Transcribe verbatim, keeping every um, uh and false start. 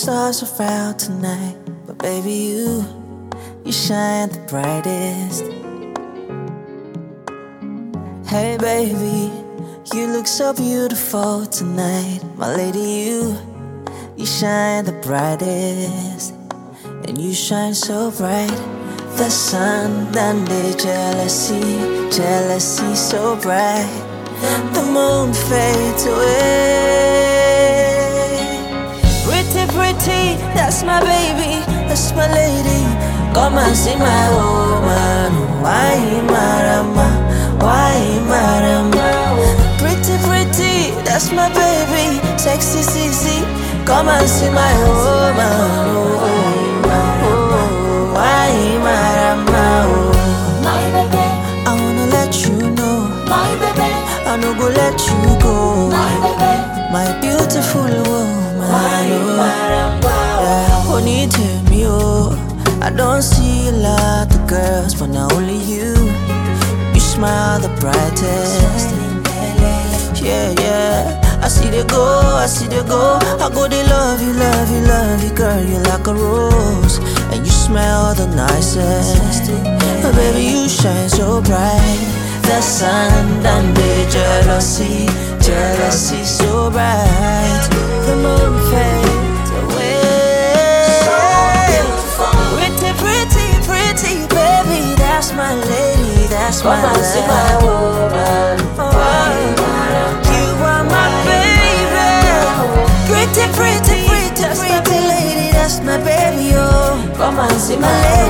stars are out tonight, but baby you, you shine the brightest. Hey baby, you look so beautiful tonight. My lady, you, you shine the brightest. And you shine so bright. The sun done the jealousy, jealousy so bright. The moon fades away. Pretty, pretty, that's my baby, that's my lady. Come and see my woman. Why marama, why marama? Pretty, pretty, that's my baby, sexy, sexy. Come and see my woman. Why marama? My baby, I wanna let you know, my baby, I no go let you go. my baby, My beautiful woman, my marama. yeah. Honey, tell me, oh, I don't see a lot of girls, but now only you. You smile the brightest. Yeah, yeah. I see they go, I see they go. I go, they love you, love you, love you, girl. You're like a rose, and you smell the nicest. But baby, you shine so bright. The sun done the jealousy, jealousy so bright. The moon fades away. Pretty, pretty, pretty, baby, that's my lady, that's my Come and see my love. woman. You are my baby. Pretty, pretty, pretty, pretty lady, that's my baby, oh. Come and see My my lady.